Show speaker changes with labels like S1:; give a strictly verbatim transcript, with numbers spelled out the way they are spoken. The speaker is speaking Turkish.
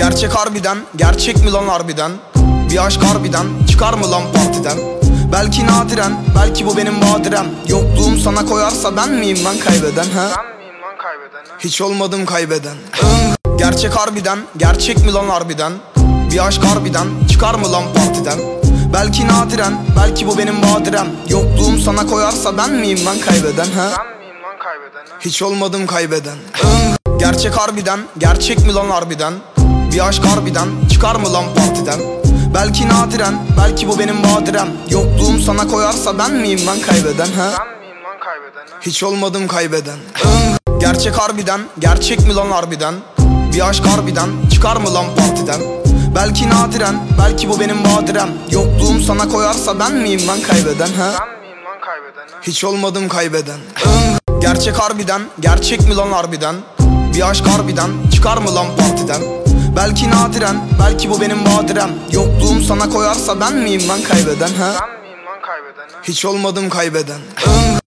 S1: Gerçek harbiden, gerçek mi lan harbiden? Bir aşk harbiden, çıkar mı lan partiden? Belki nadiren, belki bu benim badirem. Yokluğum sana koyarsa ben miyim lan kaybeden ha?
S2: Ben miyim lan kaybeden ha?
S1: Hiç olmadım kaybeden. Öng. Gerçek harbiden, gerçek mi lan harbiden? Bir aşk harbiden, çıkar mı lan partiden? Belki nadiren, belki bu benim badirem. Yokluğum sana koyarsa ben miyim lan kaybeden ha?
S2: Ben miyim lan kaybeden ha?
S1: Hiç olmadım kaybeden. Öng. Gerçek harbiden, gerçek mi lan harbiden? Bir aşk harbiden, çıkar mı lan partiden? Belki nadiren, belki bu benim badirem. Yokluğum sana koyarsa ben miyim lan kaybeden ha?
S2: Ben miyim lan kaybeden ha?
S1: Hiç olmadım kaybeden. Öng. Gerçek harbiden, gerçek mi lan harbiden? Bir aşk harbiden, çıkar mı lan partiden? Belki nadiren, belki bu benim badirem. Yokluğum sana koyarsa ben miyim lan kaybeden ha?
S2: Ben miyim lan kaybeden ha?
S1: Hiç olmadım kaybeden. Öng. Gerçek harbiden, gerçek mi lan harbiden? Bir aşk harbiden, çıkar mı lan partiden? Belki nadiren, belki bu benim badirem. Yokluğum sana koyarsa ben miyim lan kaybeden ha?
S2: Ben miyim lan kaybeden ha?
S1: Hiç olmadım kaybeden. Öng.